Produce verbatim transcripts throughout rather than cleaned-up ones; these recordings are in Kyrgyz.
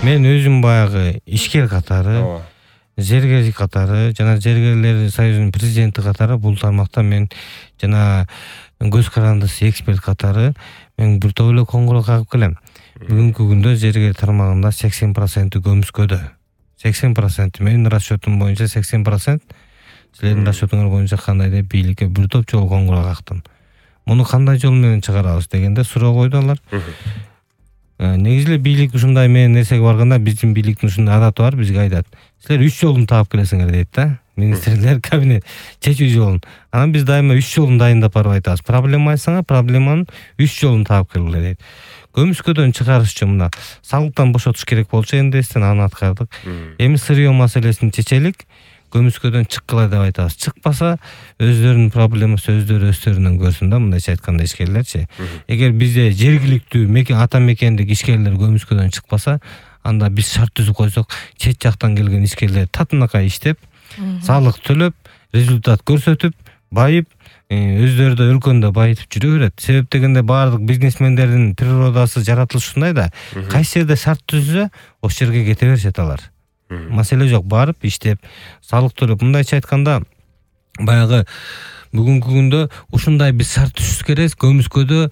мен өзүм баягы ишкер катары, зергер катары, жана зергерлер союзунун президенти катары бул тармакта мен жана көз карандысы эксперт катары мен бир топ эле коңгуроо кагып келем. Бүгүнкү күндө зергер тармагында сексен проценти көмүскөдө. сексен процент менин расчетум боюнча сексен процент, силердин расчетуңар боюнча кандай деп бийликке бир топ жолу коңгуроо кактым. Муну кандай жол менен чыгарабыз дегенде суроо койду алар. Негизи эле бийлик ушундай менен нерсеге барганда биздин бийликтин ушундай адаты бар, бизге айтат. Силер үч жолун таап келесиңер дейт да. Министрлер кабинет чечүү жолун. Анан биз дайыма үч жолун дайындап барып айтабыз. Проблема айтсаңар, проблеманын үч жолун таап келгиле дейт. Көмүскөдөн чыгарыш үчүн мына салыктан бошотуш керек болчу эндестен аны аткардык. Эми сырьё маселесин чечелик, көмүскөдөн чыккыла деп айтабыз. Чыкпаса өздөрүнүн проблемасы өздөрү өздөрүнөн көрсүн да, мындайча айтканда ишкерлерчи. Эгер бизде жергиликтүү мекен ата мекендик ишкерлер көмүскөдөн чыкпаса, анда биз шарт түзүп койсок, чет жактан келген ишкерлер татынакай иштеп, салык төлөп, результат көрсөтүп, байып, өздөрү да өлкөндө байытып жүрө берет. Себеп дегенде баардык бизнесмендердин природасы жаратылышы ушундай да. Кайсы жерде шарт түзсө, ошол жерге кете беришет алар. Маселе жок, барып иштеп, салык төлөп, мындайча айтканда, баягы бүгүнкү күндө ушундай биз шарт түзүш керек, көмүскөдө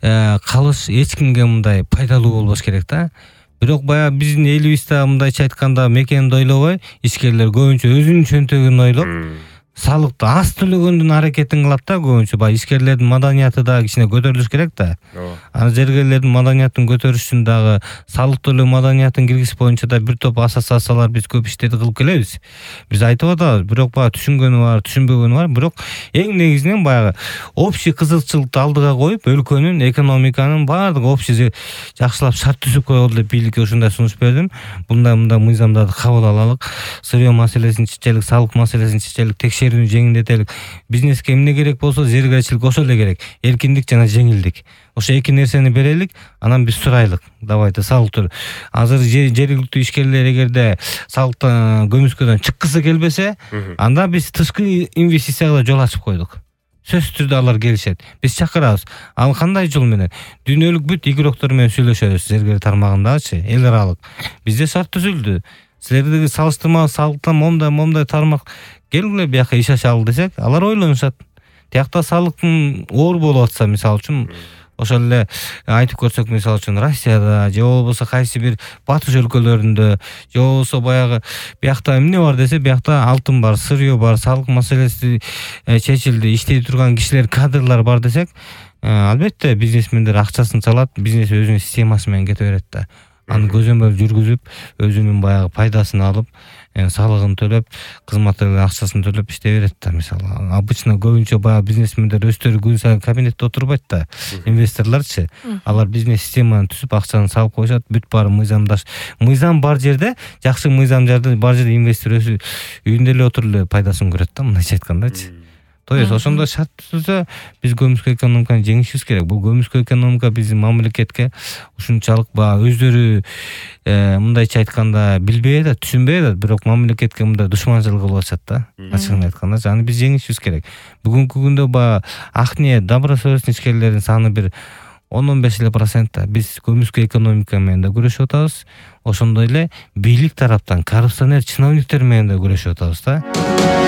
калыш эч кимге мындай пайдалуу болбош керек да. Бирок баягы биздин элибизде мындайча айтканда мекенди ойлобой, ишкерлер көбүнчө өзүнүн чөнтөгүн ойлоп, салыкты аз төлөгөндүн аракетин кылат да көбүнчө. Баягы ишкерлердин маданияты да кичине көтөрүлүш керек да. Аны зергерлердин маданиятын көтөрүш үчүн дагы салык төлөө маданиятын киргизиш боюнча да бир топ ассоциациялар биз көп иштерди кылып келебиз. Биз айтып атабыз, бирок баягы түшүнгөнү бар, түшүнбөгөнү бар, бирок эң негизинен баягы общий кызыкчылыкты алдыга коюп, өлкөнүн экономиканын баардык общий жакшылап шарт түзүп койгула деп бийликке ушундай сунуш бердим. Мындай мындай мыйзамдарды кабыл алалык, сырьё маселесин чечелик, салык маселесин чечелик, текшерүүнү жеңилдетелик. Бизнеске эмне керек болсо, зергерчилик ошол эле керек. Эркиндик жана жеңилдик. Ошо эки нерсени берелик, анан биз сурайлык. Давайте салык төлө. Азыр жергиликтүү ишкерлер эгерде салыктан көмүскөдөн чыккысы келбесе, анда биз тышкы инвестицияга жол ачып койдук. Сөзсүз түрдө алар келишет. Биз чакырабыз. Ал кандай жол менен? Дүйнөлүк бүт игроктор менен сүйлөшөбүз, зергер тармагындагычы, эл аралык. Бизде шарт түзүлдү. Силердеги салыштырмалуу салыктан момдай момдай тармак келгиле бияка иш ачалы десек, алар ойлонушат. Тиякта салыктын оор болуп атса, мисалы үчүн, ошол эле айтып көрсөк, мисалы үчүн Россияда же болбосо кайсы бир батыш өлкөлөрүндө, же болбосо баягы биякта эмне бар десе, биякта алтын бар, сырьё бар, салык маселеси чечилди, иштей турган кишилер, кадрлар бар десек, албетте бизнесмендер акчасын салат, бизнес өзүнүн системасы менен кете берет да. Аны көзөмөл жүргүзүп, өзүнүн баягы пайдасын алып, салыгын төлөп, кызматтын акчасын төлөп иштей берет да. Мисалы, обычно көбүнчө баягы бизнесмендер өздөрү күн сайын кабинетте отурбайт да. Инвесторлорчу, алар бизнес системаны түзүп, акчаны салып коюшат, бүт баары мыйзамдаш. Мыйзам бар жерде, жакшы мыйзам бар жерде инвестор өзү үйүндө эле отуруп эле пайдасын көрөт да, мындайча айткандачы. То есть ошондой шарт түзүлсө, биз көмүскө экономиканы жеңишибиз керек. Бул көмүскө экономика биздин мамлекетке ушунчалык баягы өздөрү мындайча айтканда билбей да, түшүнбөй да, бирок мамлекетке мындай душманчылык кылып атышат да. Ачыгын айтканда, аны биз жеңишибиз керек. Бүгүнкү күндө баягы ак ниет, добросовестный ишкерлердин саны бир он он беш эле процент. Биз көмүскө экономика менен да күрөшүп атабыз. Ошондой эле бийлик тараптан коррупционер чиновниктер менен да күрөшүп атабыз да.